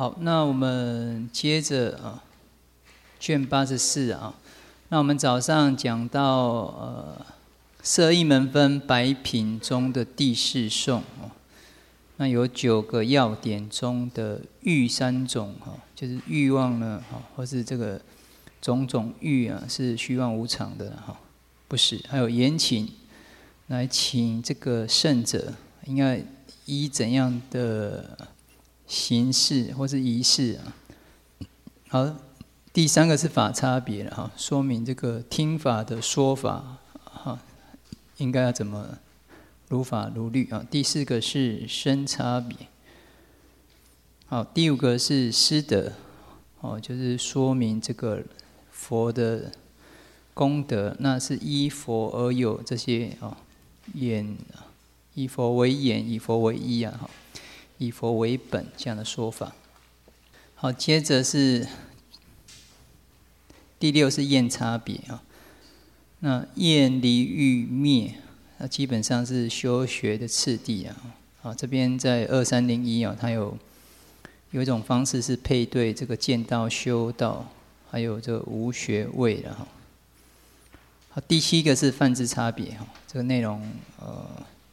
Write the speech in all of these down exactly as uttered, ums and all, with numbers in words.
好，那我们接着啊，卷八十四啊，那我们早上讲到呃，摄一门分百品中的第四颂哦，那有九个要点中的欲三种哈，就是欲望呢哈，或是这个种种欲啊，是虚妄无常的哈，不是，还有言请来请这个圣者应该依怎样的形式或是仪式啊？好，第三个是法差别了哈，说明这个听法的说法哈，应该要怎么如法如律啊？第四个是身差别。好，第五个是师德，哦，就是说明这个佛的功德，那是依佛而有这些啊，眼以佛为眼，以佛为依啊，以佛为本这样的说法。好，接着是第六是厌差别啊。那厌离欲灭，那基本上是修学的次第啊。啊，这边在二三零一啊，它有有一种方式是配对这个见道、修道，还有这个无学位的哈。好，第七个是泛字差别哈，这个内容呃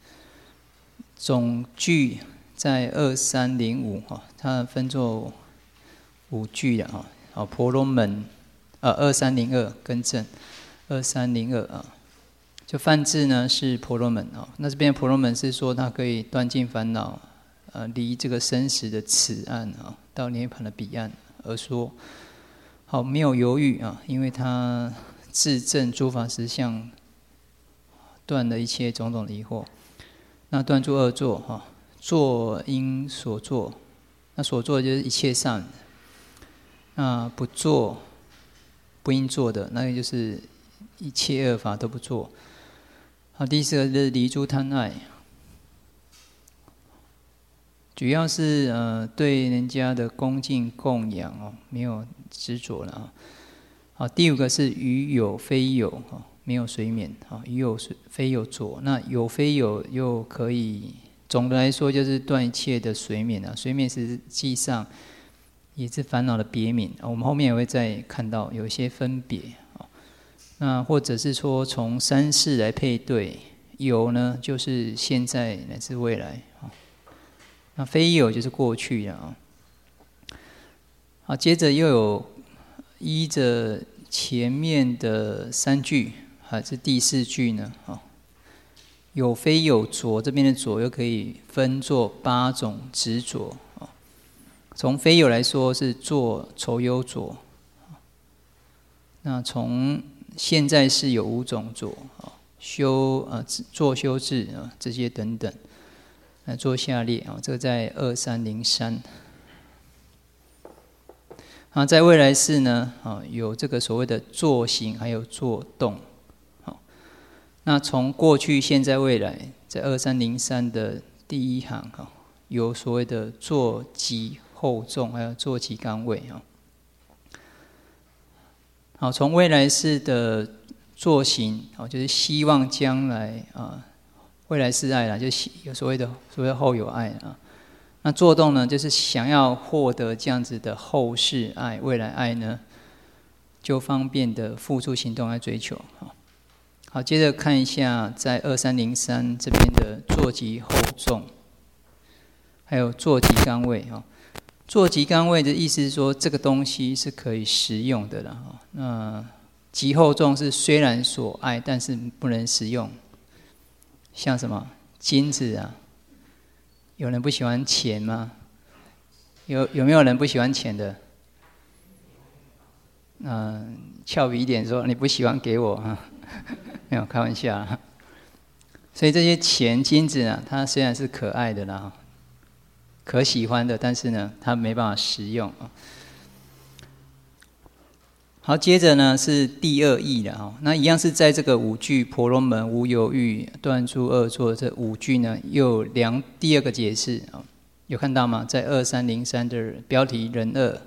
总句在二三零五哈，它分作五句的哈。好，婆罗门呃二三零二更正二三零二啊，就泛字呢是婆罗门啊。那这边婆罗门是说它可以断尽烦恼，呃离这个生死的此岸啊，到涅槃的彼岸而说。好，没有犹豫啊，因为它自证诸法实相，断了一切种种的疑惑。那断诸恶作哈，作因所作，那所作就是一切善。那不做不应做的，那个就是一切恶法都不做。好，第四个是离诸贪爱，主要是呃对人家的恭敬供养哦，没有执着了啊。好，第五个是于有非有哦，没有随眠啊，于有非有着，那有非有又可以，总的来说就是断一切的随眠啊。随眠实际上也是烦恼的别名，我们后面也会再看到有一些分别。那或者是说从三世来配对，有呢就是现在乃至未来，那非有就是过去了啊。好，接着又有依着前面的三句还是第四句呢？有非有着，这边的着又可以分作八种执着。从非有来说是作愁忧着，那从现在是有五种着，修呃作修治啊这些等等，来做下列啊，这个在二三零三。啊，在未来世呢，啊有这个所谓的作行，还有作动。好，那从过去、现在、未来，在二三零三的第一行哈，有所谓的作集后重，还有作集纲位哈。好，从未来世的作行，哦，就是希望将来啊，未来世爱啦，就是有所谓的所谓后有爱啊。那作动呢，就是想要获得这样子的后世爱、未来爱呢，就方便的付出行动来追求。好，接着看一下在二三零三这边的作集后重，还有作集纲位哈。作集纲位的意思是说，这个东西是可以食用的了。那集后重是虽然所爱，但是不能食用。像什么金子啊？有人不喜欢钱吗？有有没有人不喜欢钱的？嗯、呃，俏皮一点说，你不喜欢给我啊？没有，开玩笑啊。所以这些钱金子啊，它虽然是可爱的啦。可喜欢的，但是呢，它没办法食用啊。好，接着呢是第二义了哈。那一样是在这个五句婆罗门无有欲断诸恶作这五句呢，又有两第二个解释啊，有看到吗？在二三零三的标题人恶，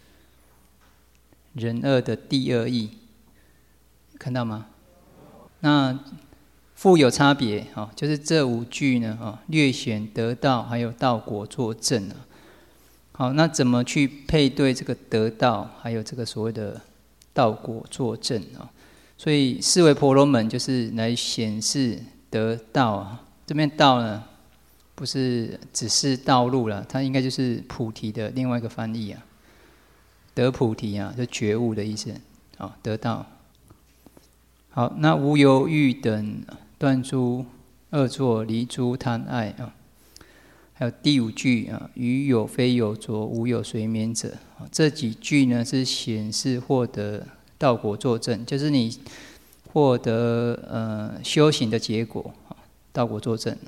人恶的第二义，看到吗？那复有差别，就是这五句呢，略显得道还有道果作证。 好，那怎么去配对这个得道，还有这个所谓的道果作证啊？所以四维婆罗门就是来显示得道啊。这边道呢，不是只是道路了，它应该就是菩提的另外一个翻译啊。得菩提啊，就觉悟的意思啊，得道。好，那无犹豫等断诸恶作，离诸贪爱啊。还有第五句啊，于有非有着，无有随眠者。这几句呢是显示获得道果作证，就是你获得呃修行的结果，道果作证。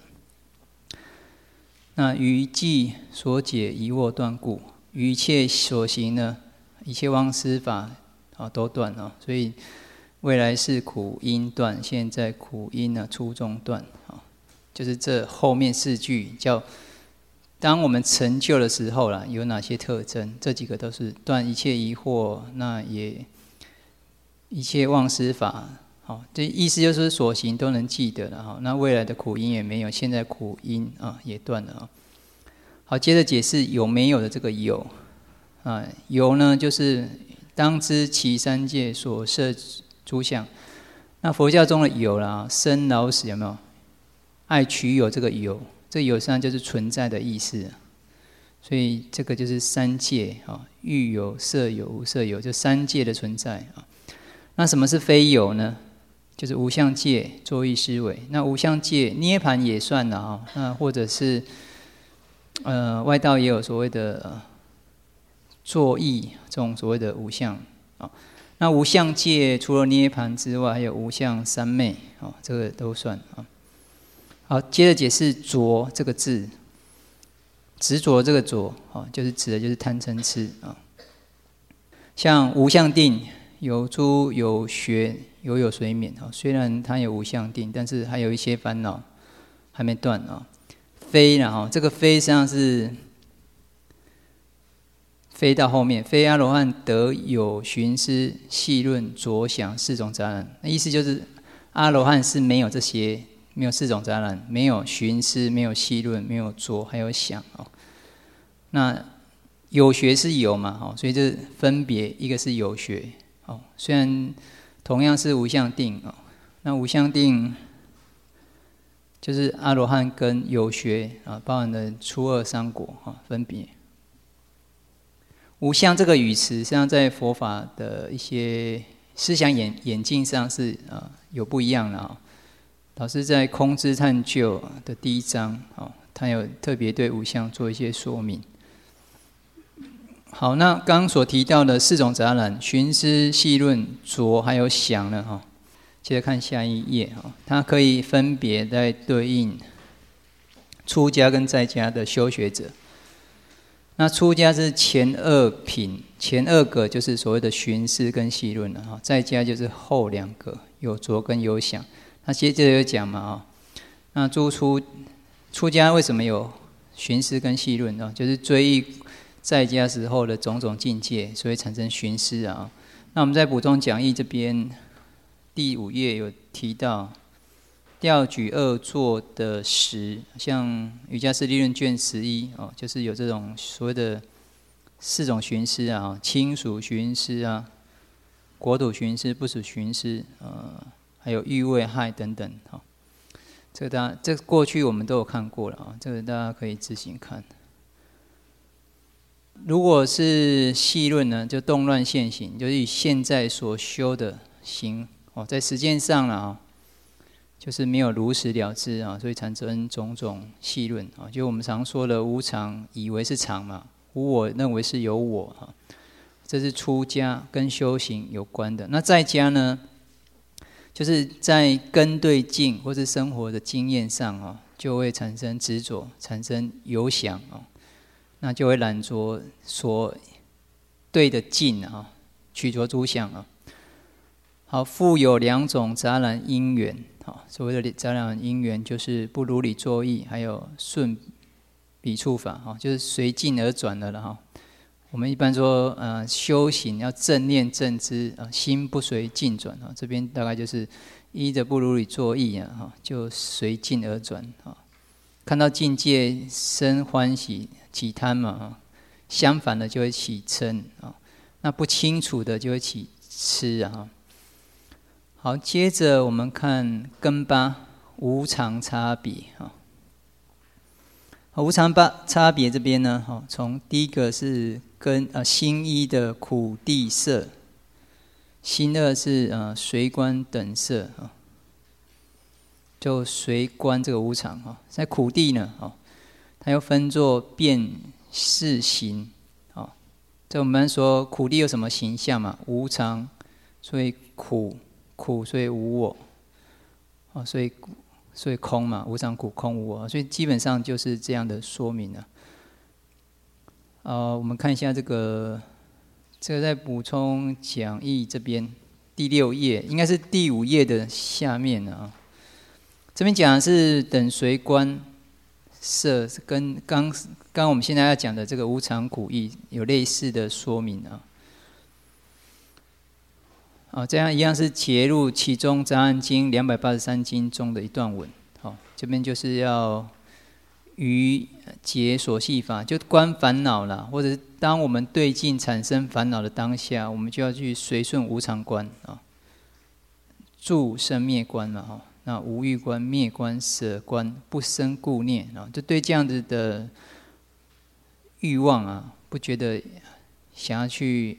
那于既所解疑惑断故，于一切所行呢，一切妄思法啊都断啊，所以未来是苦因断，现在苦因呢初中断啊，就是这后面四句叫。当我们成就的时候啦，有哪些特征？这几个都是断一切疑惑，那也一切妄思法。好，这意思就是所行都能记得了哈。那未来的苦因也没有，现在苦因啊也断了啊。好，接着解释有没有的这个有啊，有呢就是当知其三界所摄诸相。那佛教中的有啦，生老死有没有？爱取有这个有。这有实际上就是存在的意思，所以这个就是三界啊，欲有、色有、无色有，就三界的存在啊。那什么是非有呢？就是无相界、作意思维。那无相界，涅盘也算了啊。那或者是呃外道也有所谓的、呃、作意这种所谓的无相啊。那无相界除了涅盘之外，还有无相三昧啊，这个都算啊。好，接着解释着这个字，执着这个着，就是指的就是贪嗔痴啊。像无相定，有诸有学，有有随眠。虽然它有无相定，但是还有一些烦恼还没断啊。非呢，这个非实际上是非到后面，非阿罗汉得有寻思、细论、着想四种杂染。那意思就是阿罗汉是没有这些。没有四种杂染，没有寻思，没有细论，没有着，还有想哦。那有学是有嘛？哦，所以这分别一个是有学哦，虽然同样是无相定哦，那无相定就是阿罗汉跟有学啊，包含了初二三果啊，分别。无相这个语词，实际上在佛法的一些思想演演进上是啊有不一样的啊。老师在《空知探究》的第一章，他有特别对无相做一些说明。好，那刚刚所提到的四种杂染，寻思、细论、着还有想呢，哈，接着看下一页哈，它可以分别在对应出家跟在家的修学者。那出家是前二品，前二个就是所谓的寻思跟细论了哈，在家就是后两个，有着跟有想。那接着有讲嘛啊，那诸出出家为什么有寻思跟细论呢？就是追忆在家时候的种种境界，所以产生寻思啊。那我们在补充讲义这边第五页有提到调举恶作的十，像《瑜伽师地论》卷十一哦，就是有这种所谓的四种寻思啊，亲属寻思啊，国土寻思、不属寻思，呃。还有欲味害等等，哈，这个大家这个过去我们都有看过了啊，这个大家可以自行看。如果是细论呢，就动乱现行，就是以现在所修的行哦，在实践上了啊，就是没有如实了知啊，所以产生种种细论啊。就我们常说的无常，以为是常嘛，无我认为是有我啊，这是出家跟修行有关的。那在家呢？就是在根对境或是生活的经验上哦，就会产生执着，产生有想哦，那就会染着所对的境啊，取着诸相啊。好，复有两种杂染因缘，好，所谓的杂染因缘就是不如理作意，还有顺彼处法，哈，就是随境而转的了哈。我们一般说，呃，修行要正念正知啊，心不随境转啊。这边大概就是依着不如理作意啊，哈，就随境而转啊。看到境界生欢喜起贪嘛， 相反的就会起嗔啊，那不清楚的就会起痴啊。好，接着我们看根八无常差别啊。无常八差别这边呢，哈，从第一个是跟呃心一的苦地色，心二是呃随观等色啊，就随观这个无常啊。在苦地呢，哦，它又分作变事形啊。这我们说苦地有什么形象嘛？无常，所以苦，苦所以无我，啊，所以。所以空嘛，无常苦空无我，所以基本上就是这样的说明了。呃，我们看一下这个，这个在补充讲义这边第六页，应该是第五页的下面啊。这边讲的是等随观色，跟刚刚我们现在要讲的这个无常苦义有类似的说明啊。哦，这样一样是节入其中《杂案经》两百八十三经中的一段文。哦，这边就是要于解所系法，就观烦恼啦，或者是当我们对境产生烦恼的当下，我们就要去随顺无常观啊，住生灭观嘛，哈，那无欲观、灭观、舍观、不生故念啊，就对这样子的欲望啊，不觉得想要去。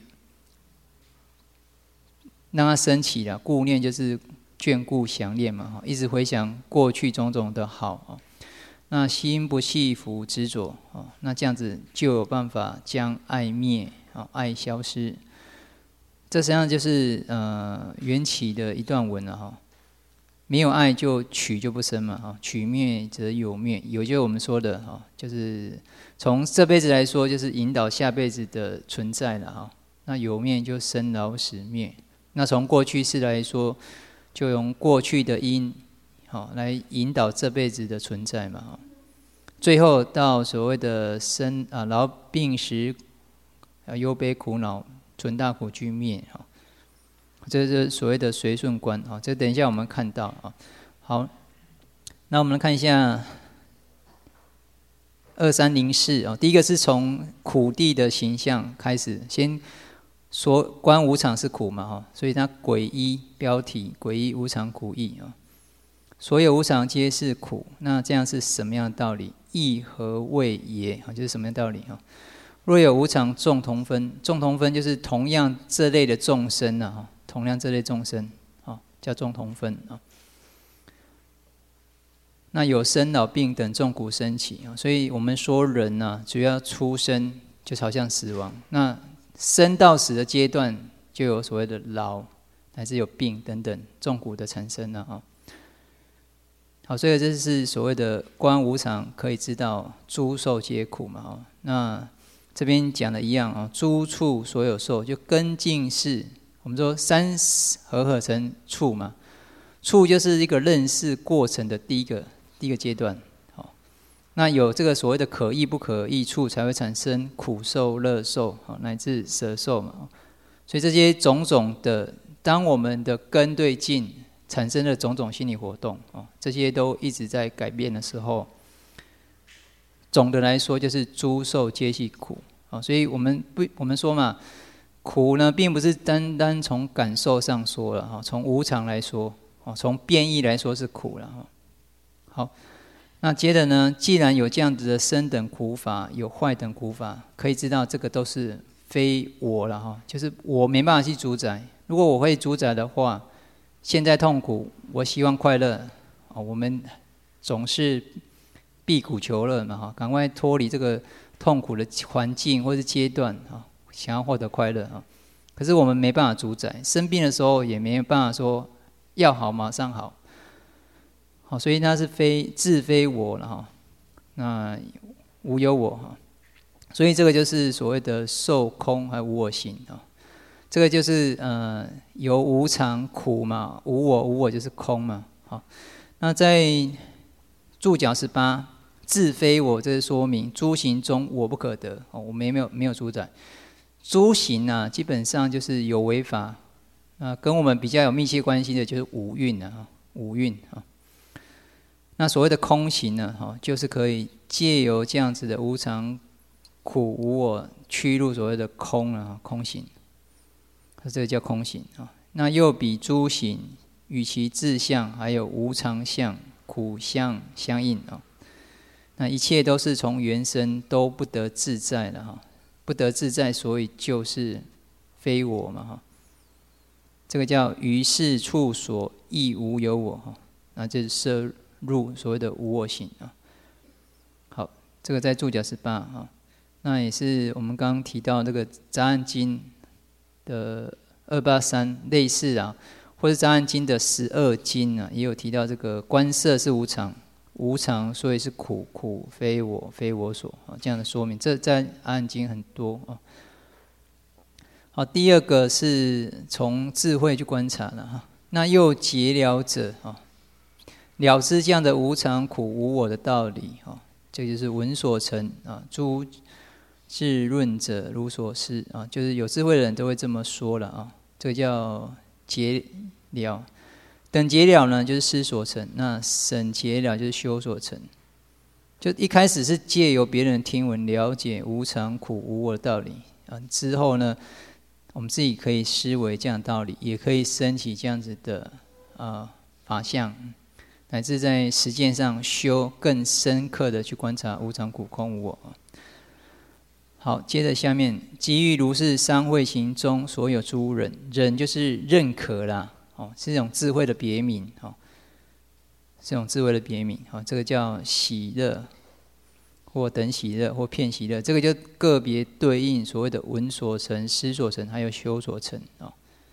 让它升起了顾念，就是眷顾想念嘛，一直回想过去种种的好，那心不系缚执着，那这样子就有办法将爱灭，爱消失。这实际上就是呃缘起的一段文了哈。没有爱就取就不生嘛，哈，取灭则有灭，有就是我们说的哈，就是从这辈子来说，就是引导下辈子的存在了哈。那有灭就生老死灭。那从过去式来说，就用过去的因，好来引导这辈子的存在嘛。最后到所谓的生啊老病死啊忧悲苦恼存大苦俱灭哈，这是所谓的随顺观啊。这等一下我们看到啊。好，那我们来看一下二三零四啊。第一个是从苦地的形象开始，先。说观无常是苦嘛，哈，所以它诡异标题，诡异无常苦义啊。所有无常皆是苦，那这样是什么样的道理？义何谓也？啊，就是什么样的道理啊？若有无常众同分，众同分就是同样这类的众生啊，同样这类众生啊，叫众同分啊。那有生老病等众苦生起啊，所以我们说人呢、啊，主要出生就好像死亡，那。生到死的阶段，就有所谓的老，乃至有病等等重苦的产生了啊。好，所以这是所谓的观无常，可以知道诸受皆苦嘛啊。那这边讲的一样啊，诸处所有受，就根境是我们说三合合成处嘛，处就是一个认识过程的第一个第一个阶段。那有这个所谓的可易不可易处，才会产生苦受、乐受，乃至舍受嘛。所以这些种种的，当我们的根对境产生的种种心理活动，这些都一直在改变的时候，总的来说就是诸受皆系苦。所以我们不，我们说嘛，苦呢，并不是单单从感受上说了，从无常来说，从变异来说是苦了。好。那接着呢，既然有这样子的生等苦法，有坏等苦法，可以知道这个都是非我了哈，就是我没办法去主宰。如果我会主宰的话，现在痛苦，我希望快乐，我们总是避苦求乐嘛哈，赶快脱离这个痛苦的环境或是阶段啊，想要获得快乐啊。可是我们没办法主宰，生病的时候也没有办法说要好马上好。好，所以它是非自非我了哈，那无有我哈，所以这个就是所谓的受空还无我行啊，这个就是呃有无常苦嘛，无我无我就是空嘛。好，那在注脚十八自非我，这是说明诸行中我不可得，我们也没有没有主宰。诸行啊，基本上就是有为法，啊，跟我们比较有密切关系的就是五蕴啊，五蕴啊。那所谓的空行呢，就是可以借由这样子的无常苦无我趋入所谓的空啊，空行，这个叫空行啊。那又比诸行与其自相还有无常相、苦相相应啊。那一切都是从原生都不得自在了哈，不得自在，所以就是非我嘛哈。这个叫于是处所亦无有我哈，那这是摄入所谓的无我行啊。好，这个在注脚十八哈。那也是我们刚刚提到那个《杂案经》的二八三类似啊，或是《杂案经》的十二经啊，也有提到这个观色是无常，无常所以是苦，苦非我，非我所啊这样的说明。这在《阿含经》很多啊。好，第二个是从智慧去观察了哈。那又结了者啊，了知这样的无常、苦、无我的道理啊，这就是闻所成啊，诸智论者如所示啊，就是有智慧的人都会这么说了啊。这个叫结了，等结了呢，就是思所成；那审结了，就是修所成。就一开始是借由别人听闻了解无常、苦、无我的道理啊，之后呢，我们自己可以思维这样的道理，也可以升起这样子的呃法相，乃至在实践上修更深刻的去观察无常、苦、空、无我。好，接着下面，基于如是三会行中所有诸忍，忍就是认可啦，哦，是一种智慧的别名，哦，是一种智慧的别名，哦，这个叫喜乐，或等喜乐，或片喜乐，这个就个别对应所谓的闻所成、思所成，还有修所成，哦。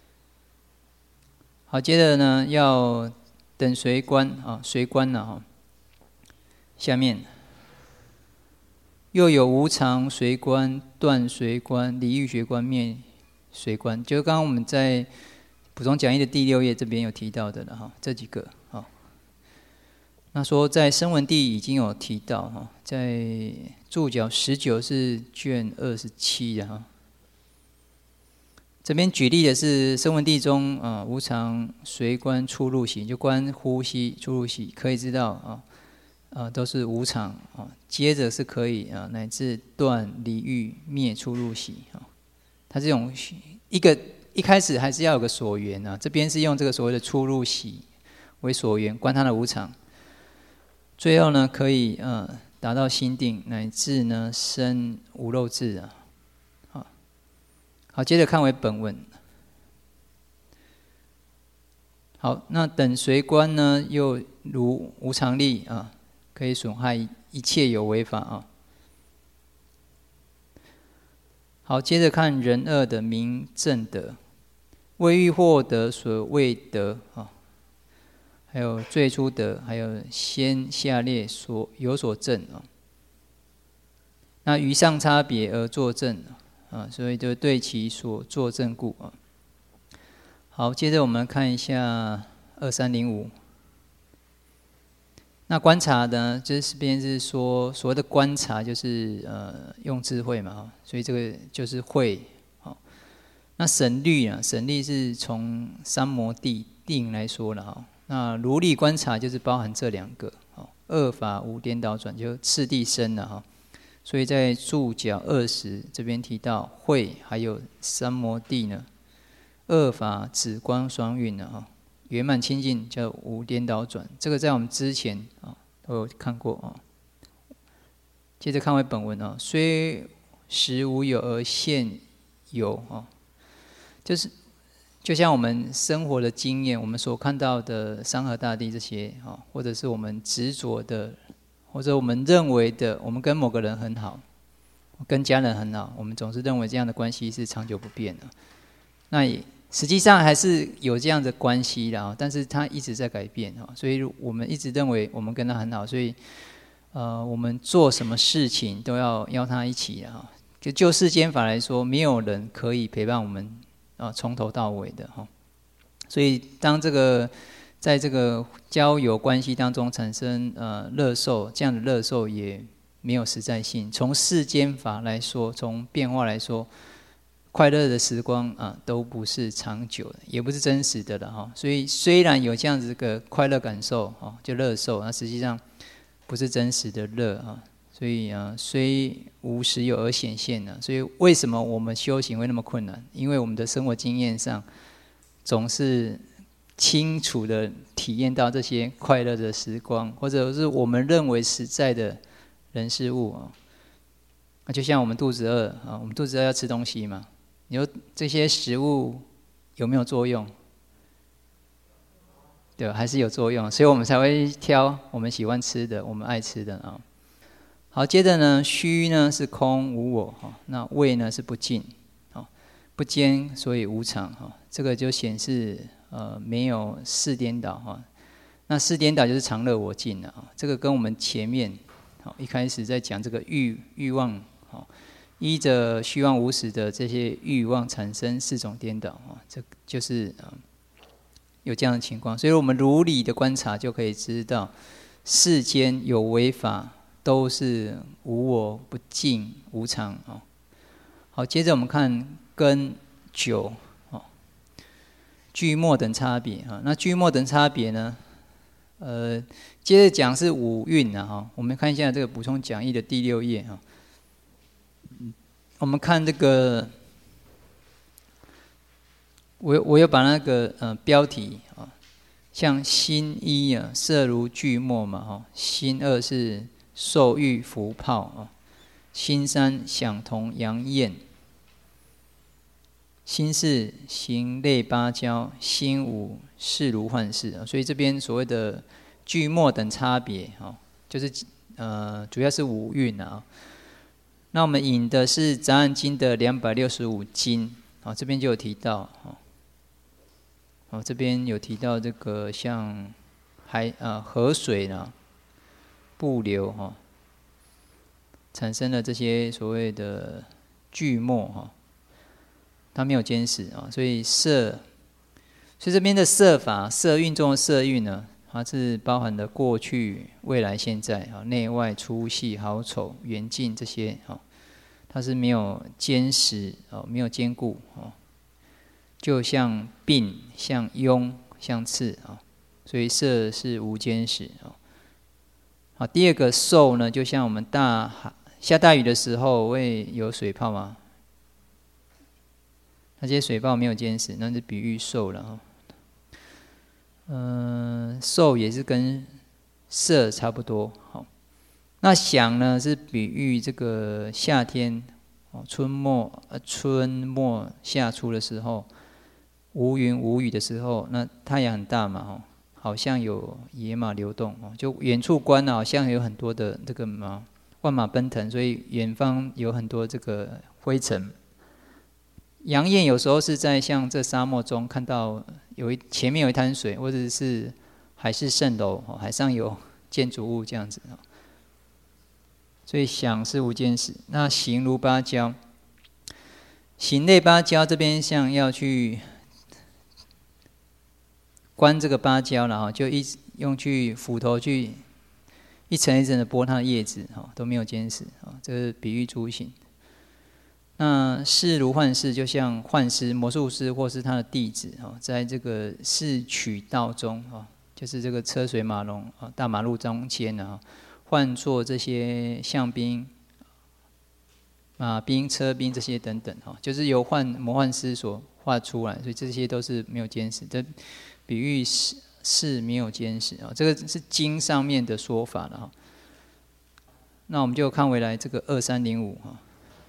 好，接着呢，要等随观啊，随观了哈。下面。又有无常随观、断随观、离欲随观、灭随观，就是刚刚我们在补充讲义的第六页这边有提到的了哈，这几个哈。那说在声闻地已经有提到哈，在注脚十九是卷二十七的哈。这边举例的是声闻地中啊，无常随观出入息，就观呼吸出入息，可以知道啊。啊、呃，都是无常啊。接着是可以啊，乃至断离欲灭出入息啊。它这种一个一开始还是要有个所缘啊。这边是用这个所谓的出入息为所缘，观它的无常。最后呢，可以呃达到心定，乃至呢生无漏智啊。好，好，接着看为本文。好，那等随观呢，又如无常力啊。可以损害一切有为法啊。好，接着看人恶的名正德，未欲获得所谓得啊，还有最初得，还有先下列所有所证啊。那于上差别而作证啊，所以就对其所作证故啊。好，接着我们看一下二三零五。那观察呢，这边是说所谓的观察，就是呃用智慧嘛，所以这个就是慧。好，那审虑啊，审虑是从三摩地定来说了哈。那如理观察就是包含这两个，二法无颠倒转，就次第生了哈。所以在注脚二十这边提到慧还有三摩地呢，二法止观双运了哈。圆满清净叫无颠倒转，这个在我们之前啊都有看过啊。接着看回本文啊，虽实无有而现有啊，就是就像我们生活的经验，我们所看到的山河大地这些啊，或者是我们执着的，或者我们认为的，我们跟某个人很好，跟家人很好，我们总是认为这样的关系是长久不变的。那也实际上还是有这样的关系的，但是它一直在改变，所以我们一直认为我们跟他很好，所以呃，我们做什么事情都要邀他一起啊。就就世间法来说，没有人可以陪伴我们啊从头到尾的哈。所以当这个在这个交友关系当中产生呃乐受，这样的乐受也没有实在性。从世间法来说，从变化来说。快乐的时光啊，都不是长久的，也不是真实的了哈。所以虽然有这样子个快乐感受啊，就乐受，那实际上不是真实的乐啊。 所以啊，虽无实有而显现呢。所以为什么我们修行会那么困难？因为我们的生活经验上，总是清楚的体验到这些快乐的时光，或者是我们认为实在的人事物啊。就像我们肚子饿啊，我们肚子饿要吃东西嘛。你说这些食物有没有作用？对，还是有作用，所以我们才会挑我们喜欢吃的，我们爱吃的啊。好，接着呢，虚呢是空无我哈，那味呢是不净，哦，不坚，所以无常哈。这个就显示呃没有事颠倒哈。那事颠倒就是常乐我净了啊。这个跟我们前面好一开始在讲这个欲欲望好，依着虚妄无实的这些欲望产生四种颠倒啊，这就是呃有这样的情况。所以我们如理的观察就可以知道，世间有为法。都是无我不净无常哦。好，接着我们看根九哦，聚末等差别哈。那聚末等差别呢？呃，接着讲是五蕴啊哈。我们看一下这个补充讲义的第六页哈。我们看这个，我我有把那个呃标题啊，像心一啊，色如聚末嘛哈。心二是受欲浮泡啊，心三想同阳焰，心四行类芭蕉，心五视如幻视啊。所以这边所谓的聚末等差别啊，就是呃主要是五蕴啊。那我们引的是《杂案经》的两百六十五经啊，这边就有提到哦，这边有提到这个像海啊河水呢。不流哈，产生了这些所谓的聚末哈，它没有坚实啊，所以色，所以这边的色法，色蕴中的色蕴呢，它是包含了过去、未来、现在啊，内外、粗细、好丑、远近这些啊，它是没有坚实哦，没有坚固哦，就像鬓、像痈、像刺啊，所以色是无坚实啊。好，第二个受呢，就像我们大海下大雨的时候会有水泡吗？那些水泡没有坚实，那是比喻受了哈。嗯、呃，受也是跟色差不多。好，那想呢是比喻这个夏天，春末呃春末夏初的时候，无云无雨的时候，那太阳很大嘛哈。好像有野马流动哦，就远处观好像有很多的这个马万马奔腾，所以远方有很多这个灰尘。阳焰有时候是在像这沙漠中看到有一前面有一滩水，或者是海市蜃楼，海上有建筑物这样子。所以想是无坚实。那行如芭蕉，行类芭蕉这边像要去。观这个芭蕉了哈，就一用去斧头去一层一层的剥它的叶子哈，都没有坚实啊。这是比喻诸行。那视如幻视，就像幻师、魔术师或是他的弟子哈，在这个市曲道中哈，就是这个车水马龙啊，大马路中间啊，换作这些象兵、马兵、车兵这些等等哈，就是由幻魔幻师所画出来，所以这些都是没有坚实。这比喻是是没有坚实啊，这个是经上面的说法了哈。那我们就看回来这个二三零五哈。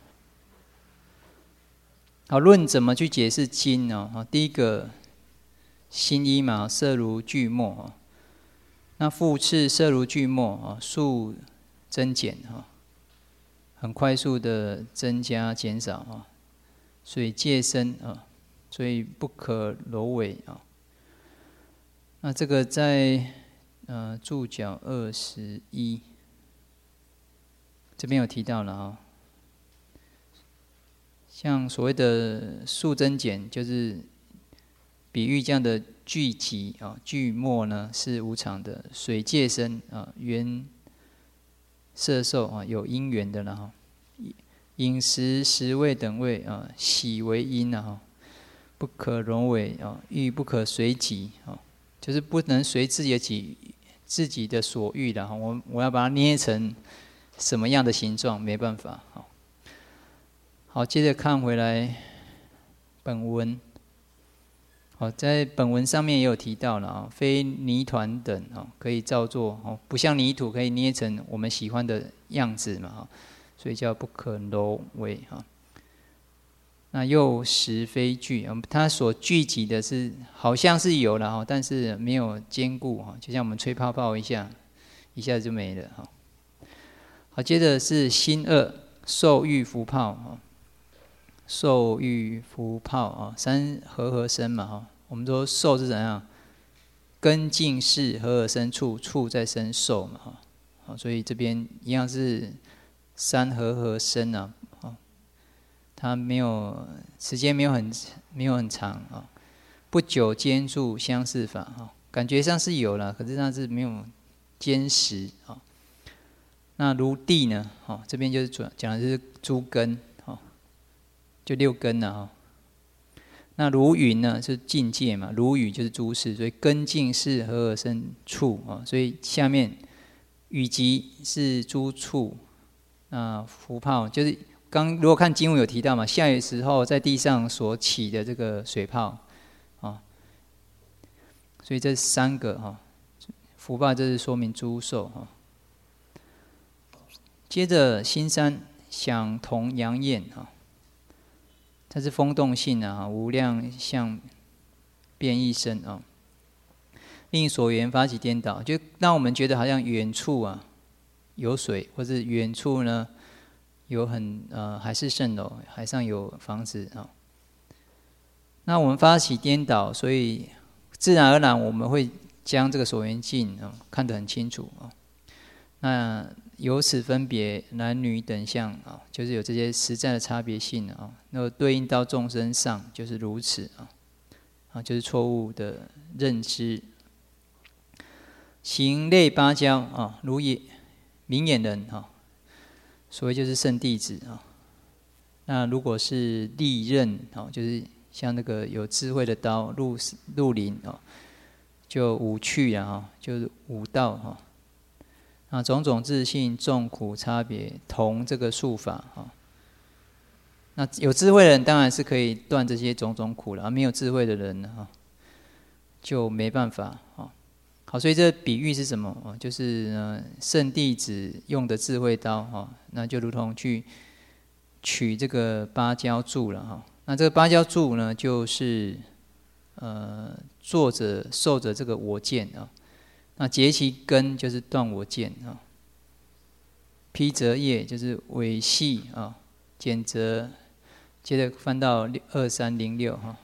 好，论怎么去解释经呢？第一个心一嘛，色如聚末啊。那复次色如聚末啊，数增减哈，很快速的增加减少啊，所以戒身啊，所以不可柔伪啊。那这个在呃注脚二十一这边有提到了啊，像所谓的数增减，就是比喻这样的聚集啊，聚末呢是无常的，水界身啊，缘色受啊，有因缘的了哈。饮食食味等味啊，喜为因啊，不可容伪啊，欲不可随己啊。就是不能随自己的己自己的所欲的哈，我我要把它捏成什么样的形状，没办法。好，好，接着看回来本文。好，在本文上面也有提到了啊，非泥团等啊，可以造作哦，不像泥土可以捏成我们喜欢的样子嘛哈，所以叫不可揉为哈。那又实非具，它所聚集的是好像是有了哈，但是没有坚固哈，就像我们吹泡泡一下，一下子就没了哈。好，接着是心二受欲浮泡哈，受欲浮泡啊，三和合生嘛哈。我们说受是怎样？根尽是合而生处，处再生受嘛哈。好，所以这边一样是三合合生啊，它没有时间没有很没有很长啊，不久坚住相似法啊，感觉上是有了，可是它是没有坚实啊。那如地呢？哦，这边就是讲的是诸根哦，就六根了哈。那如云呢是境界嘛，如雨就是诸事，所以根尽是合而生处啊，所以下面雨集是诸处，那浮泡就是刚如果看经文有提到嘛，下雨时候在地上所起的这个水泡啊，所以这三个哈浮泡，这是说明诸受哈。接着心三想同阳焰哈。它是风动性啊，无量相变异生啊，令所缘发起颠倒，就让我们觉得好像远处啊有水，或是远处呢有很呃海市蜃楼，海上有房子啊。那我们发起颠倒，所以自然而然我们会将这个所缘境啊看得很清楚啊。那由此分别男女等相啊，就是有这些实在的差别性啊。那对应到众生上就是如此啊，啊就是错误的认知。行类八交啊，如也明眼人啊，所谓就是圣弟子啊。那如果是利刃啊，就是像那个有智慧的刀，入入林啊，就五趣啊，就是五道啊。啊，种种自性众苦差别同这个术法啊。那有智慧的人当然是可以断这些种种苦了，而没有智慧的人呢，就没办法啊。好，所以这比喻是什么？就是呢，圣弟子用的智慧刀哈，那就如同去取这个芭蕉柱了哈。那这个芭蕉柱呢，就是呃，作者受着这个我见啊。那结其根就是断我见啊，披折叶就是尾细啊，减折，接着翻到二三零六哈，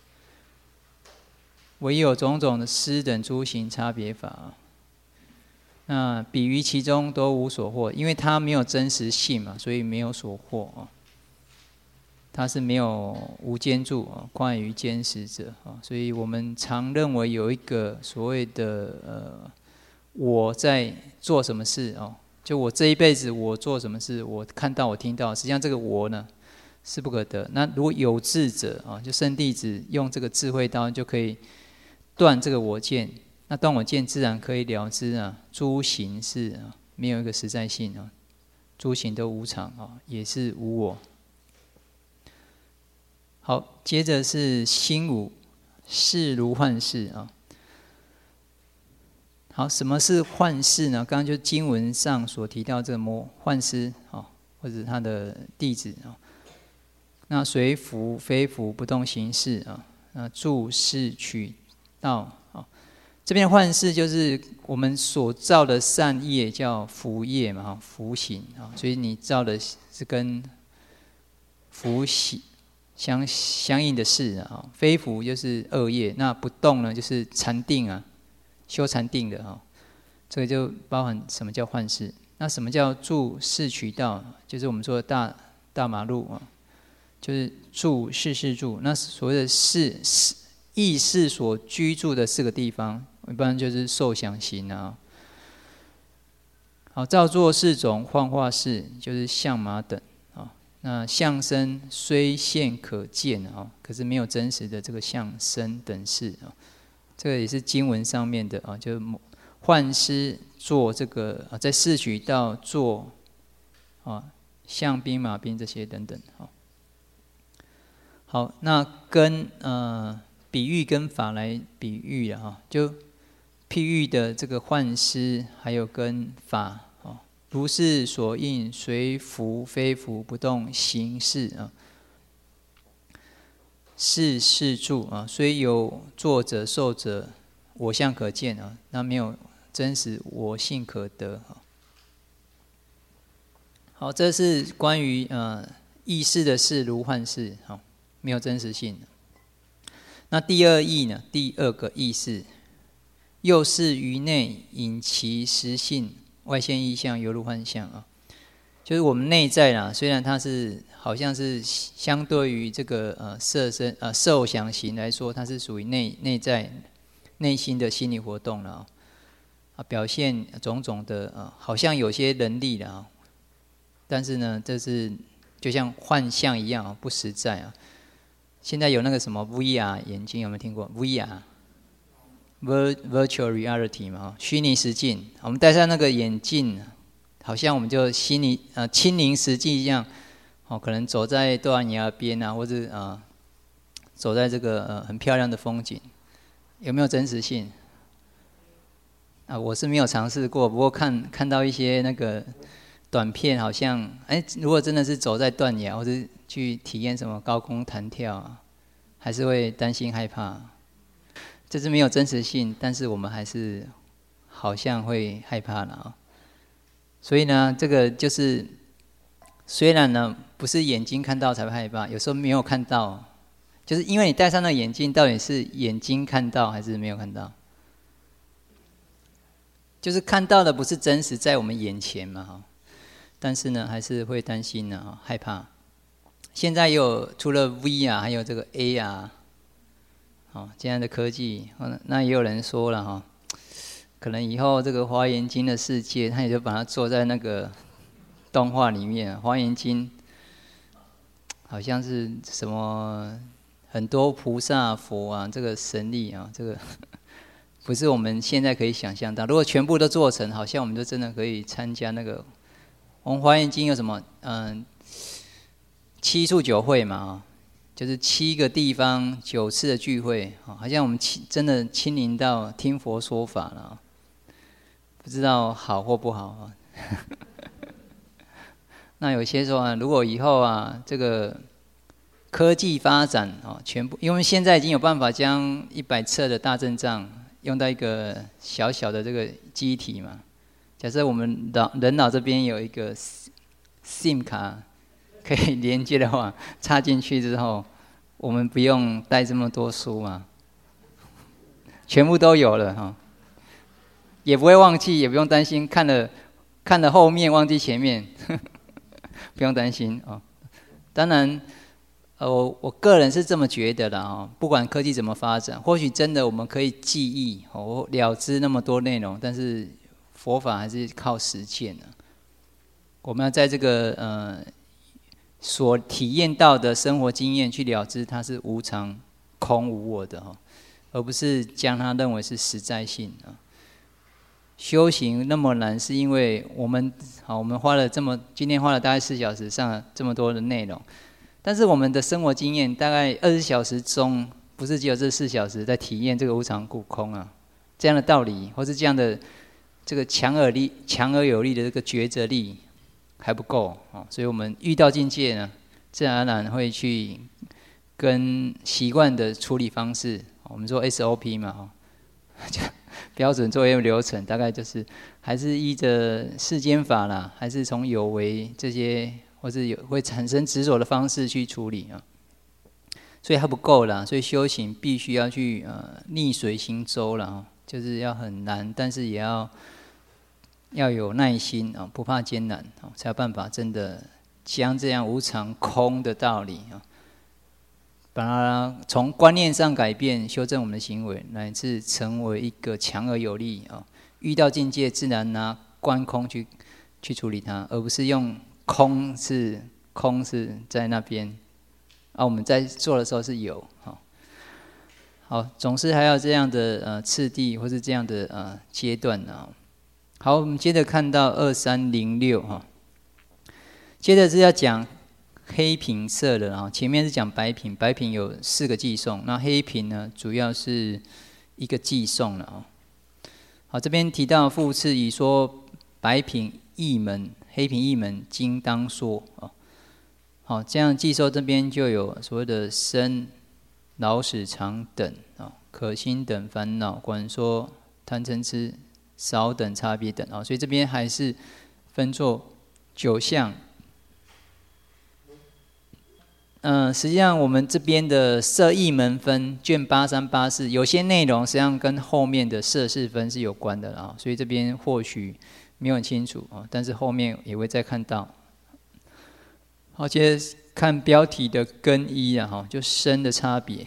唯有种种的施等诸行差别法啊，那比于其中都无所获，因为它没有真实性嘛，所以没有所获啊。它是没有无间住啊，况于坚实者啊，所以我们常认为有一个所谓的呃，我在做什么事哦，就我这一辈子我做什么事，我看到我听到，实际上这个我呢是不可得。那如果有智者啊，就圣弟子用这个智慧刀就可以断这个我见，那断我见自然可以了知啊，诸行是啊没有一个实在性啊，诸行都无常啊，也是无我。好，接着是心五，事如幻事啊。好，什么是幻事呢？刚刚就经文上所提到这个魔幻师啊，或者他的弟子啊。那随福非福不动形式啊，那住事取道啊。这边幻事就是我们所造的善业叫福业嘛，福行啊，所以你造的是跟福喜相相应的事啊。非福就是恶业，那不动呢就是禅定啊。修禅定的哈，这个就包含什么叫幻事。那什么叫住事取道？就是我们说的大大马路啊，就是住事事住。那所谓的事意识所居住的四个地方，一般就是受想行啊。好，造作四种幻化事，就是相马等啊。那相身虽现可见啊，可是没有真实的这个相身等事啊。这个也是经文上面的啊，就幻师做这个啊，在四取道做啊，象兵、马兵这些等等。好，好，那跟呃比喻跟法来比喻啊，就譬喻的这个幻师，还有跟法。如是所应，随福非福，不动形式啊，是事住啊，虽有作者、受者，我相可见啊，那没有真实我性可得啊。好，这是关于呃意识的事如幻事，好，没有真实性。那第二义呢？第二个意识，又是于内引其实性。外现意象犹如幻象啊，就是我们内在啦。虽然它是好像是相对于这个呃色身呃受想行来说，它是属于内内在内心的心理活动了啊，表现种种的呃，好像有些能力了啊。但是呢，这是就像幻象一样啊，不实在啊。现在有那个什么 V R 眼镜，有没有听过 V R？Virtual reality 嘛，虚拟实境，我们戴上那个眼镜，好像我们就虚拟呃亲临实际一样，哦，可能走在多兰崖边啊，或者啊、呃、走在这个呃很漂亮的风景，有没有真实性？啊，我是没有尝试过，不过看看到一些那个短片，好像哎，如果真的是走在断崖，或者去体验什么高空弹跳啊，还是会担心害怕。这是没有真实性，但是我们还是好像会害怕了啊。所以呢，这个就是虽然呢不是眼睛看到才会害怕，有时候没有看到，就是因为你戴上那个眼镜，到底是眼睛看到还是没有看到？就是看到的不是真实在我们眼前嘛，哈。但是呢，还是会担心呢，害怕。现在有除了 V R， 还有这个 A R。哦，这样的科技，那也有人说了哈，可能以后这个《华严经》的世界，他也就把它做在那个动画里面。《华严经》好像是什么很多菩萨佛啊，这个神力啊，这个不是我们现在可以想象到。如果全部都做成，好像我们就真的可以参加那个。我们《华严经》有什么？嗯，七处九会嘛啊。就是七个地方九次的聚会，好像我们真的亲临到听佛说法了，不知道好或不好。那有些说啊，如果以后啊，这个科技发展啊，全部，因为现在已经有办法将一百册的大正藏用到一个小小的这个机体嘛。假设我们脑人脑这边有一个 SIM 卡。可以连接的话，插进去之后，我们不用带这么多书嘛，全部都有了哈，也不会忘记，也不用担心看了看了后面忘记前面，呵呵不用担心啊。当然，呃，我我个人是这么觉得的啊。不管科技怎么发展，或许真的我们可以记忆哦了知那么多内容，但是佛法还是靠实践的。我们要在这个呃。所体验到的生活经验去了知它是无常、空无我的哈，而不是将它认为是实在性啊。修行那么难，是因为我们好，我们花了这么今天花了大概四小时上了这么多的内容，但是我们的生活经验大概二十小时中，不是只有这四小时在体验这个无常故空啊，这样的道理，或是这样的这个强而力、强而有力的这个抉择力。还不够啊，所以我们遇到境界呢，自然而然会去跟习惯的处理方式，我们说 S O P 嘛，标准作业流程，大概就是还是依着世间法啦，还是从有为这些或是有会产生执着的方式去处理啊，所以还不够啦，所以修行必须要去呃逆水行舟啦，就是要很难，但是也要。要有耐心啊，不怕艰难啊，才有办法真的将这样无常空的道理啊，把它从观念上改变，修正我们的行为，乃至成为一个强而有力啊。遇到境界，自然拿观空去去处理它，而不是用空是空是在那边啊。我们在做的时候是有好，好，总是还要这样的呃次第，或是这样的呃阶段啊。好，我们接着看到二三零六哈， 接着是要讲黑品色的啊，前面是讲白品，白品有四个寄送，那黑品呢主要是一个寄送了啊。好，这边提到复次以说白品一门、黑品一门，今当说啊。好，这样寄收这边就有所谓的生、老死常等啊，可心等烦恼，管说贪嗔痴少等差别等啊，所以这边还是分作九项。嗯、呃，实际上我们这边的色义门分卷八三八四，有些内容实际上跟后面的色事分是有关的啊，所以这边或许没有很清楚啊，但是后面也会再看到。好，接着看标题的根一啊，哈，就生的差别。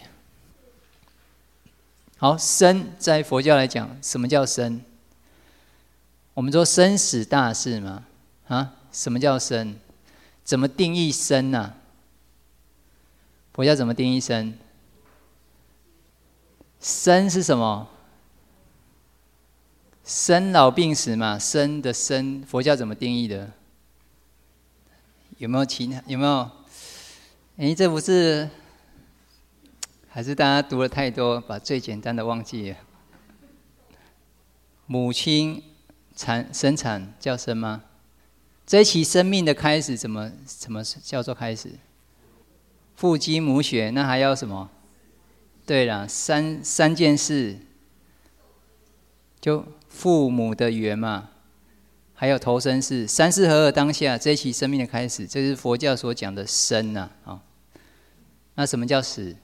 好，生在佛教来讲，什么叫生？我们说生死大事嘛，啊，什么叫生？怎么定义生呢、啊？佛教怎么定义生？生是什么？生老病死嘛，生的生，佛教怎么定义的？有没有其他？有没有？哎，这不是？还是大家读了太多，把最简单的忘记了？母亲产生产叫生吗？这一期生命的开始，怎么怎么叫做开始？父精母血，那还要什么？对了，三三件事，就父母的缘嘛，还有投生事，三世合而当下，这一期生命的开始，这是佛教所讲的生呐、啊。哦，那什么叫死？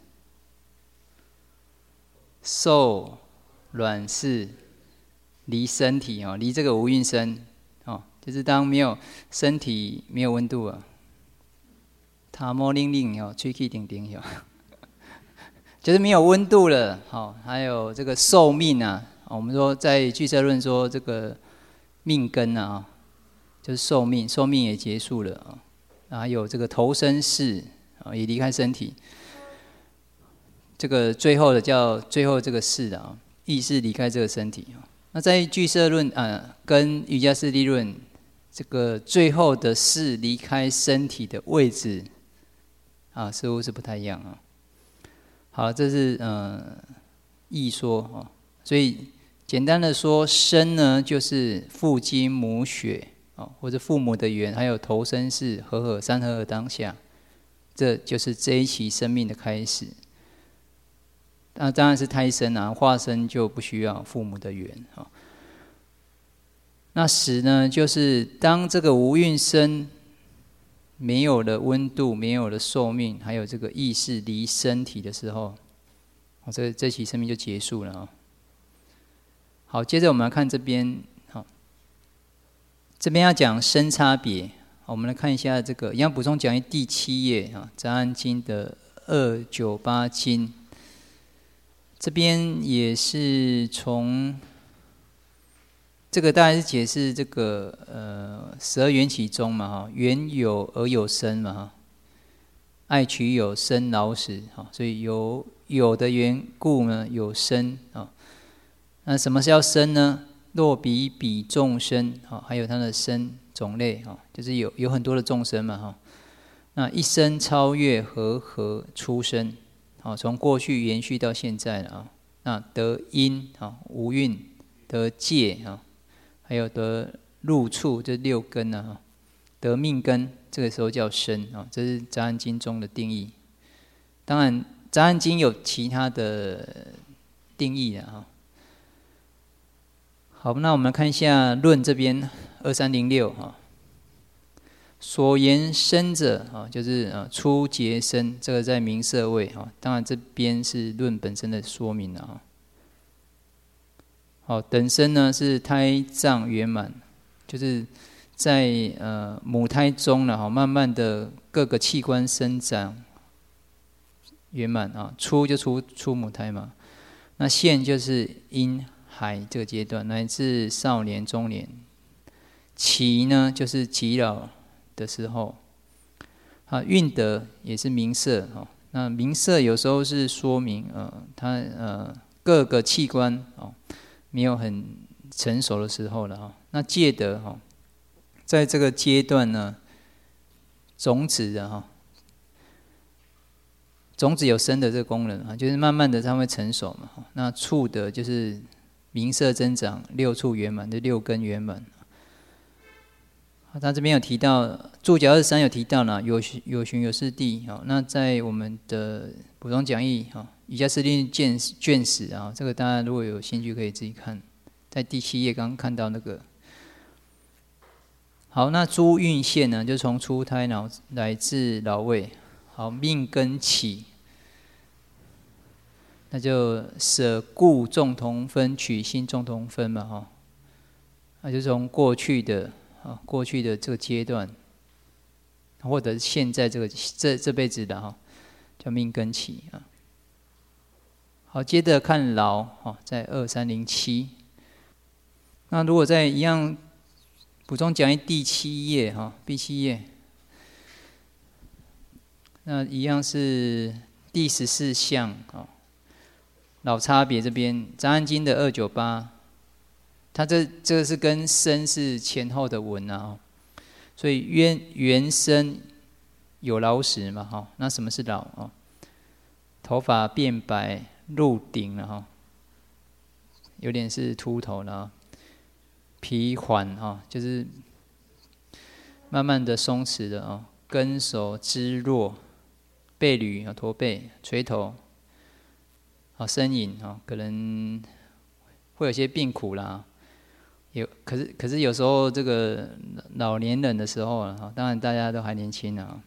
受卵逝，离身体哦，离这个无蕴身哦，就是当没有身体没有温度了。塔摩令令哦，吹气顶顶哦，就是没有温度了。好，还有这个寿命啊，我们说在俱舍论说这个命根啊，就是寿命，寿命也结束了啊。还有这个投生世啊，也离开身体。这个最后的叫最后这个世的啊，意识离开这个身体啊。那在俱舍论啊，跟瑜伽师地论，这个最后的世离开身体的位置。啊，似乎是不太一样啊。好，这是呃义说哦，所以简单的说，生呢就是父精母血哦，或者父母的缘，还有投生世和合三合合当下，这就是这一期生命的开始。那当然是胎生啊，化生就不需要父母的缘啊。那死呢，就是当这个无蕴身没有了温度，没有了寿命，还有这个意识离身体的时候，这这期生命就结束了啊。好，接着我们来看这边，好，这边要讲生差别，我们来看一下这个，一样补充讲义第七页啊，《杂安经》的二九八经，这边也是从。这个大概是解释这个呃十二缘起中嘛哈，缘有而有生嘛哈，爱取有生老死哈，所以有有的缘故呢有生啊。那什么是要生呢？若比比众生啊，还有它的生种类啊，就是有有很多的众生嘛哈。那一生超越和合出生，啊，从过去延续到现在了啊。那得因啊无蕴，得戒啊。还有得入处，这六根啊，得命根，这个时候叫生啊，这是《杂安经》中的定义。当然，《杂安经》有其他的定义的啊。好，那我们看一下论这边二三零六啊，所言生者啊，就是啊初结生，这个在名色位啊。当然，这边是论本身的说明啊。好，等生呢是胎藏圆满，就是在呃母胎中了哈，慢慢的各个器官生长圆满啊。出就出出母胎嘛，那现就是婴孩这个阶段，乃至少年、中年。期呢就是极老的时候。啊，运德也是名色哈，那名色有时候是说明呃它呃各个器官哦。没有很成熟的时候了哈，那戒德哈，在这个阶段呢， 种子的哈，种子有生的这个功能啊，就是慢慢的它会成熟嘛。那处的就是名色增长，六处圆满，这六根圆满。他这边有提到注解二十三有提到呢，有有寻有四谛。那在我们的普通讲义哈，瑜伽师地卷卷十啊，这个大家如果有兴趣可以自己看，在第七页刚刚看到那个。好，那诸运现呢，就从出胎脑乃至老位，好命根起，那就舍故众同分，取心众同分嘛，哈，那就从过去的啊，过去的这个阶段，或者是现在这个这这辈子的哈，叫命根起啊。好，接着看劳，哈，在二三零七。那如果在一样。补充讲义第七页哈，第七页，那一样是第十四项啊。老差别这边《杂案经》的二九八，它这这个是跟生是前后的文啊，所以原原生有老时嘛哈，那什么是老啊？头发变白入顶了哈，有点是秃头了。疲缓哈，就是慢慢的松弛的啊，根熟枝弱，背履啊，驼背垂头，啊呻吟啊，可能会有些病苦啦。有可是可是有时候这个老年人的时候啊，当然大家都还年轻啊，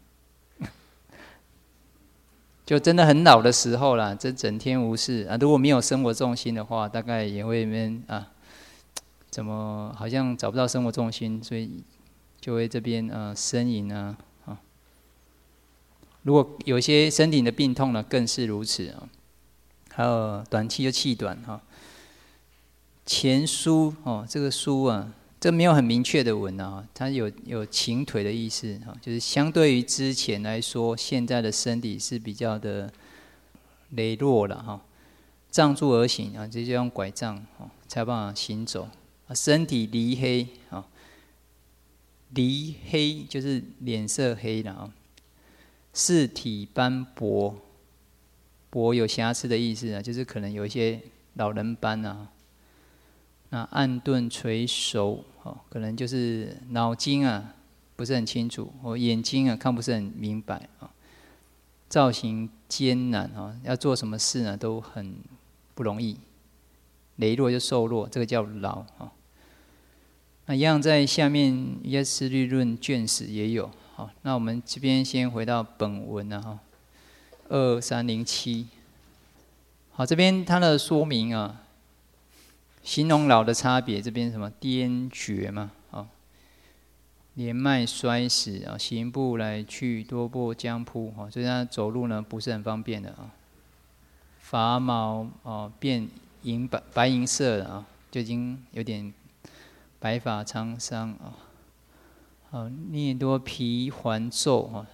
就真的很老的时候啦，这整天无事啊，如果没有生活重心的话，大概也会面啊。怎么好像找不到生活重心，所以就会这边呃呻吟啊啊。如果有一些身体的病痛呢，更是如此啊。还有短气就气短哈。前书哦，这个书啊，这没有很明确的文啊，它有有倾腿的意思啊，就是相对于之前来说，现在的身体是比较的羸弱了哈。杖柱而行啊，这就用拐杖哦，才有办法行走。身体黧黑啊，黧黑就是脸色黑了啊。视体斑驳，驳有瑕疵的意思啊，就是可能有一些老人斑啊。那暗钝垂熟，哦，可能就是脑筋啊不是很清楚，或眼睛啊看不是很明白啊。造型艰难啊，要做什么事呢都很不容易。羸弱就瘦弱，这个叫老啊。那一样在下面《瑜伽师律论》卷十也有。好，那我们这边先回到本文啊，哈，二三零七。好，这边它的说明啊，形容老的差别，这边什么颠厥嘛，啊，连脉衰死啊，行步来去多波将扑啊，所以他走路呢不是很方便的啊。发毛啊变银白白银色的啊，就已经有点白发苍苍啊。好，颞多皮环皱啊。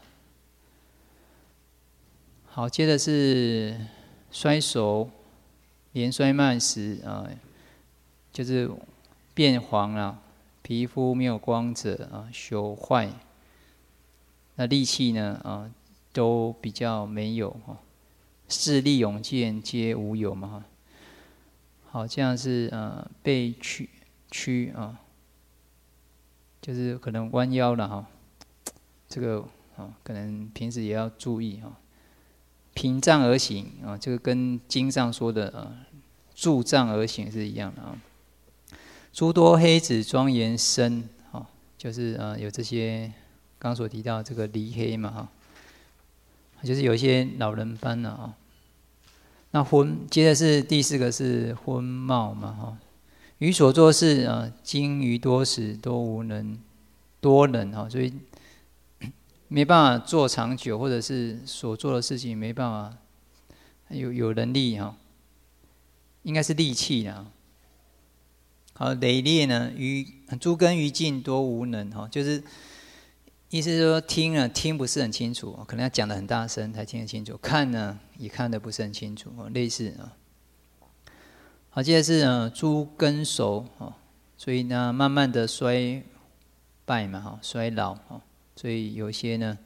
好，接着是衰熟，连衰慢时啊，就是变黄了，皮肤没有光泽啊，朽坏。那力气呢啊，都比较没有啊。视力勇健皆无有嘛。好，这样是呃背屈屈啊，就是可能弯腰了哈。这个啊，可能平时也要注意哈。平杖而行啊，这个跟经上说的啊柱杖而行是一样的啊。诸多黑子庄严身啊，就是呃有这些刚所提到这个黧黑嘛哈，就是有一些老人斑了啊。那昏，接着是第四个是昏冒嘛哈。于所作事啊，精于多时，多无能，多能哈，所以没办法做长久，或者是所做的事情没办法有有能力哈，应该是力气啦。好，累劣呢，于诸根于尽多无能哈，就是意思是说听呢听不是很清楚，可能要讲得很大声才听得清楚；看呢也看得不是很清楚，类似啊。好，接着是呃诸根熟啊，所以呢慢慢的衰败嘛哈，衰老哈，所以有些呢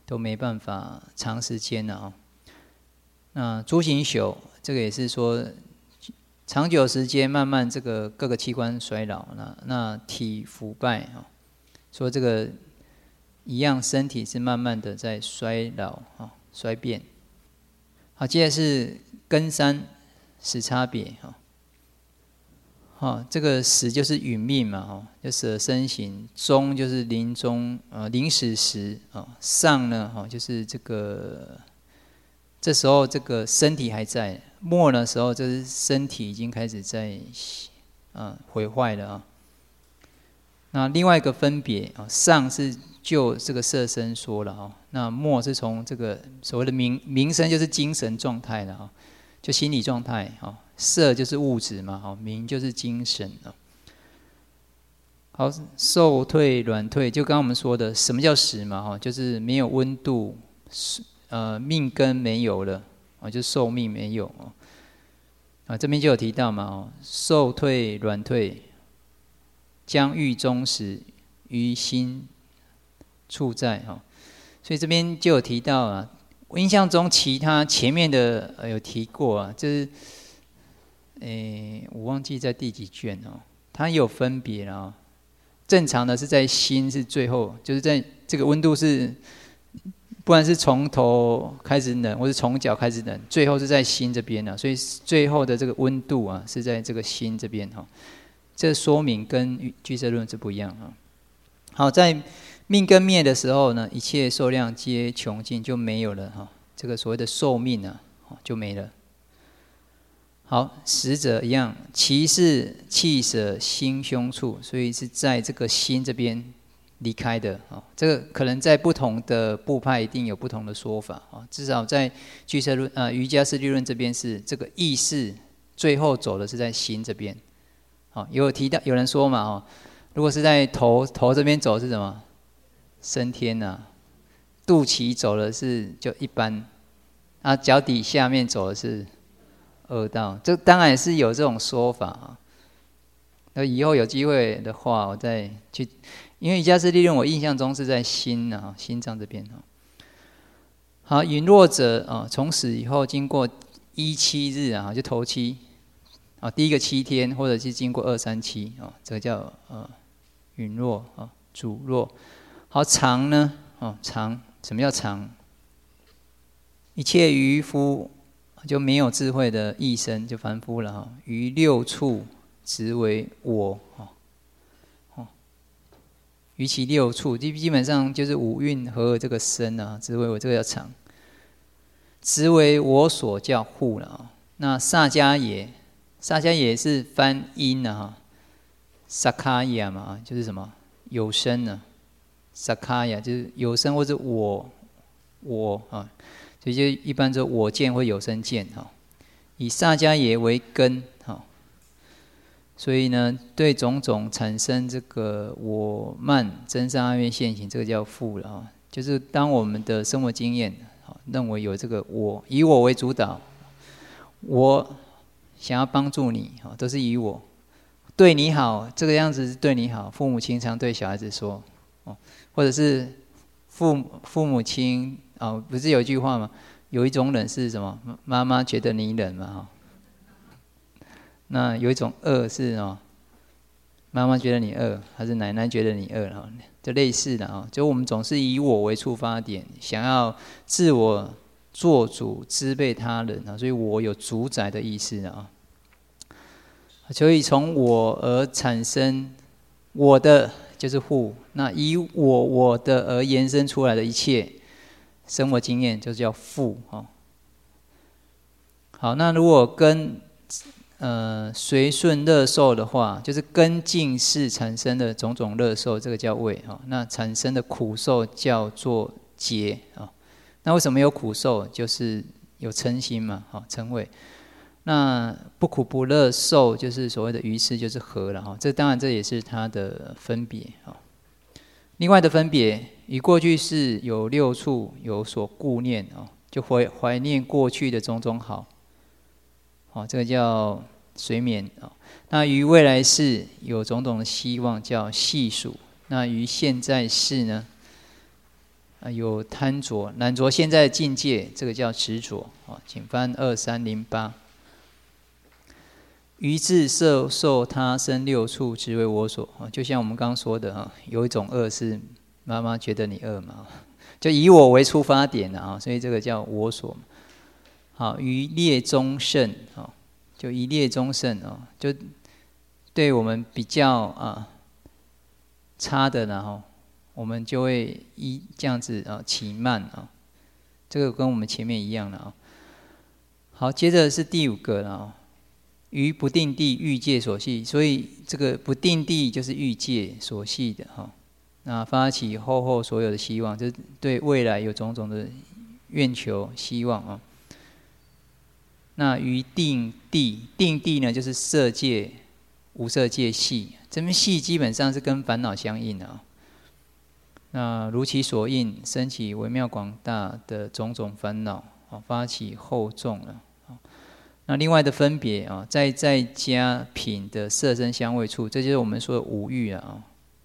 都没办法长时间了啊。那诸行朽，这个也是说长久时间，慢慢这个各个器官衰老，那那体腐败啊，说这个一样，身体是慢慢的在衰老啊，衰变。好，接着是根三死差别啊。好，这个死就是殒命嘛，哈，就死而生形；终就是临终，呃，临死时啊；丧呢，哈，就是这个这时候这个身体还在；末的时候，就是身体已经开始在啊毁坏了啊。那另外一个分别啊，丧是就这个色身说了啊，那末是从这个所谓的名名声，就是精神状态了啊，就心理状态啊。色就是物质嘛，好，名就是精神啊。好，寿退、卵退，就刚刚我们说的，什么叫死嘛？哈，就是没有温度，呃，命根没有了啊，就寿命没有啊。啊，这边就有提到嘛，哦，寿退、卵退，将欲终时，于心处在哈。所以这边就有提到啊，我印象中其他前面的呃有提过啊，就是。诶，我忘记在第几卷哦，它有分别了。正常的是在心是最后，就是在这个温度是，不然是从头开始冷，或是从脚开始冷，最后是在心这边呢。所以最后的这个温度啊，是在这个心这边哈。这说明跟俱舍论是不一样啊。好，在命根灭的时候呢，一切寿量皆穷尽，就没有了哈。这个所谓的寿命啊，就没了。好，死者一样，其是气舍心胸处，所以是在这个心这边离开的啊。这个可能在不同的部派一定有不同的说法啊。至少在俱舍论啊、瑜伽师地论这边是这个意识最后走的是在心这边。好，有提到有人说嘛，哦，如果是在头头这边走是什么？升天呐、啊。肚脐走的是就一般，啊，脚底下面走的是。二道，这当然也是有这种说法啊。那以后有机会的话，我再去，因为瑜伽师地论，我印象中是在心啊，心脏这边啊。好，陨落者啊，从死以后经过一七日啊，就头七啊，第一个七天，或者是经过二三七啊，这个叫呃陨落啊，主落。好，常呢？哦，常，什么叫常？一切渔夫。就没有智慧的异生，就凡夫了哈。于六处执为我哈，于其六处，基基本上就是五蕴和这个身啊，执为我，这个叫常。执为我所叫护了啊。那萨迦也，萨迦也是翻音啊哈，萨卡亚嘛，就是什么有生呢？萨卡亚就是有生或者我我啊。所以就一般说我见或有生见哈，以萨迦耶为根哈，所以呢，对种种产生这个我慢真善暗昧现行，这个叫缚了哈。就是当我们的生活经验认为有这个我，以我为主导，我想要帮助你哈，都是以我对你好，这个样子是对你好。父母亲常对小孩子说哦，或者是父父母亲。哦，不是有一句话吗？有一种冷是什么？妈妈觉得你冷嘛，哈。那有一种饿是哦，妈妈觉得你饿，还是奶奶觉得你饿了？就类似的啊，就我们总是以我为出发点，想要自我做主、支配他人啊，所以我有主宰的意思啊。所以从我而产生我的就是护，那以我我的而延伸出来的一切。生活经验就叫缚哦。好，那如果跟呃随顺乐受的话，就是跟境识产生的种种乐受，这个叫味哈。那产生的苦受叫做结啊。那为什么有苦受？就是有嗔心嘛，哈，嗔恚。那不苦不乐受，就是所谓的愚痴，就是和了哈。这当然这也是它的分别啊。另外的分别，以过去世有六处有所顾念哦，就怀怀念过去的种种好，哦，这个叫随眠哦。那于未来世有种种的希望，叫细数。那于现在世呢， 有贪着，染着现在的境界，这个叫执着。啊，请翻二三零八。于自色受他生六处，执为我所。就像我们刚刚说的啊，有一种恶是妈妈觉得你恶嘛，就以我为出发点的啊，所以这个叫我所。好，于劣中胜啊，就一劣中胜啊，就对我们比较啊差的，然后我们就会依这样子啊起慢啊，这个跟我们前面一样的啊。好，接着是第五个了啊。于不定地欲界所系，所以这个不定地就是欲界所系的哈。那发起后后所有的希望，就是对未来有种种的愿求希望啊。那于定地，定地呢就是色界、无色界系，这边系基本上是跟烦恼相应的啊。那如其所应，生起微妙广大的种种烦恼啊，发起后众了。那另外的分别啊，在在家品的色声香味触，这就是我们说的五欲啊。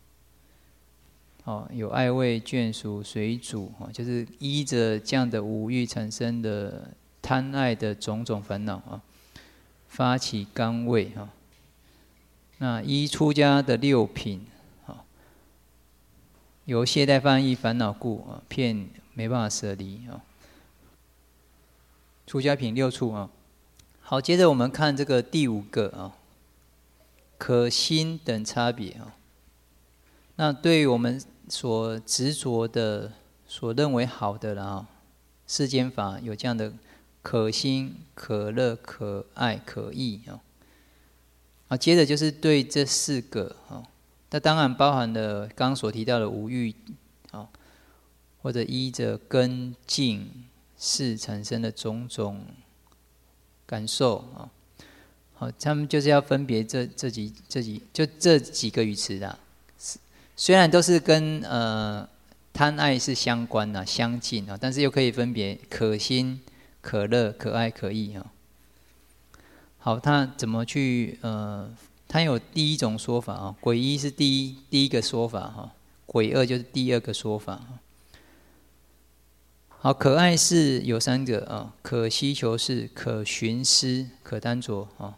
哦，有爱味眷属随主啊，就是依着这样的五欲产生的贪爱的种种烦恼啊，发起甘味啊。那依出家的六品啊，由懈怠犯意烦恼故啊，片没办法舍离啊。出家品六处啊。好，接着我们看这个第五个啊，可心等差别啊。那对于我们所执着的、所认为好的了啊，世间法有这样的可心、可乐、可爱、可义啊。啊，接着就是对这四个啊，那当然包含了刚刚所提到的五欲啊，或者依着根境事产生的种种感受啊，好，他们就是要分别这这几这几就这几个语词啦。虽然都是跟呃贪爱是相关的、相近啊，但是又可以分别可心、可乐、可爱、可义啊。好，他怎么去呃？他有第一种说法啊，诡一是第一第一个说法哈，诡二就是第二个说法。好，可爱是有三个啊，可希求是、可寻思、可贪着啊。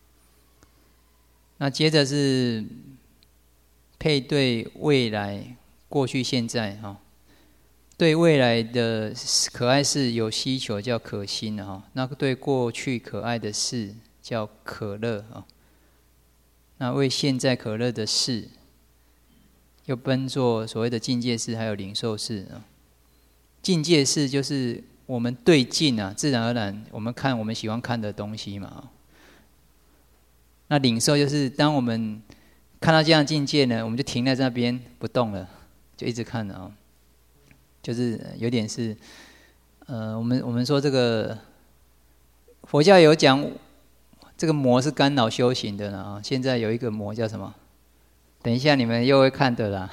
那接着是配对未来、过去、现在啊。对未来的可爱事有希求，叫可心啊。那对过去可爱的事叫可乐啊。那为现在可乐的事，又分作所谓的境界事，还有领受事啊。境界事就是我们对境啊，自然而然我们看我们喜欢看的东西嘛。那领受就是当我们看到这样的境界呢，我们就停在那边不动了，就一直看了啊。就是有点是，呃，我们我们说这个佛教有讲，这个魔是干扰修行的了啊。现在有一个魔叫什么？等一下你们又会看的啦。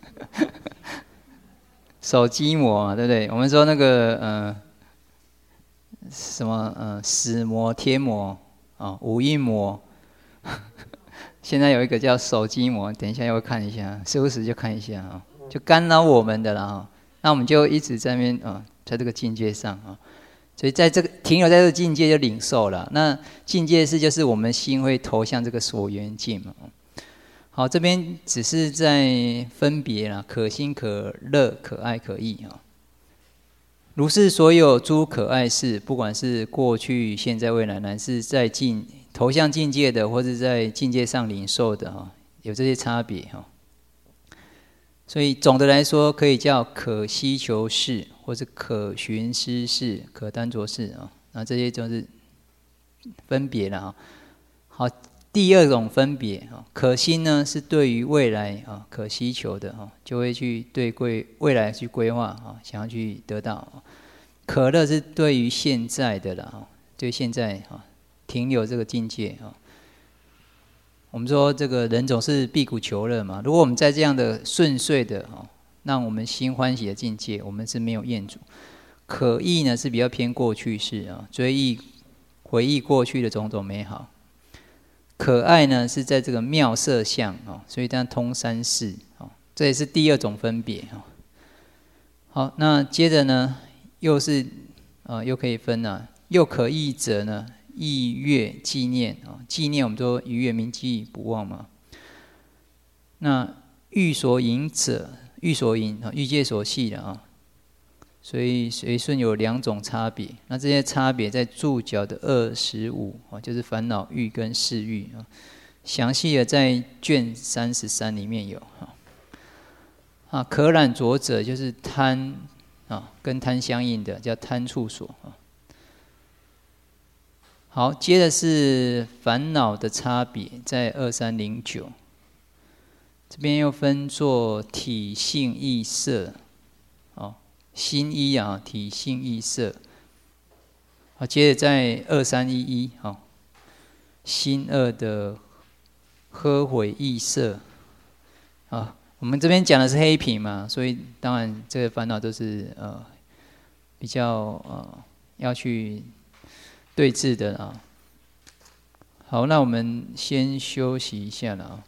手机魔嘛，对不对？我们说那个呃什么呃死魔、天魔啊、五阴魔，现在有一个叫手机魔，等一下又会看一下，时不时就看一下啊，就干扰我们的啦啊。那我们就一直在那边啊，在这个境界上啊，所以在这个停留在这个境界就领受了。那境界是就是我们心会投向这个所缘境嘛。好，这边只是在分别啦，可心、可乐、可爱、可义啊。如是所有诸可爱事，不管是过去、现在、未来，乃是在境投向境界的，或是在境界上领受的哈，有这些差别哈。所以总的来说，可以叫可希求事，或是可寻思事、可贪着事啊。那这些就是分别了啊。好。第二种分别啊，可心呢是对于未来啊可希求的啊，就会去对规未来去规划啊，想要去得到。可乐是对于现在的啦啊，对现在啊停留这个境界啊。我们说这个人总是避苦求乐嘛，如果我们在这样的顺遂的啊，让我们心欢喜的境界，我们是没有厌足。可忆呢是比较偏过去式啊，追忆回忆过去的种种美好。可爱呢是在这个妙色相啊，所以这样通三世啊，这也是第二种分别啊。 好，那接着呢，又是啊，又可以分啊，又可忆者呢，忆月纪念啊，纪念我们说逾越铭记不忘嘛。那欲所引者，欲所引啊，欲界所系的啊，所以随顺有两种差别。那这些差别在注脚的二十五啊，就是烦恼欲跟事欲啊，详细的在卷三十三里面有啊。啊，可染着者就是贪啊，跟贪相应的叫贪处所啊。好，接着是烦恼的差别，在二三零九这边又分作体性意色，哦，心一啊，体性意色。好，接着在二三一一，好，心二的呵毁意色，啊。我们这边讲的是黑品嘛，所以当然这个烦恼都是呃比较呃要去对治的啊。好，那我们先休息一下了啊。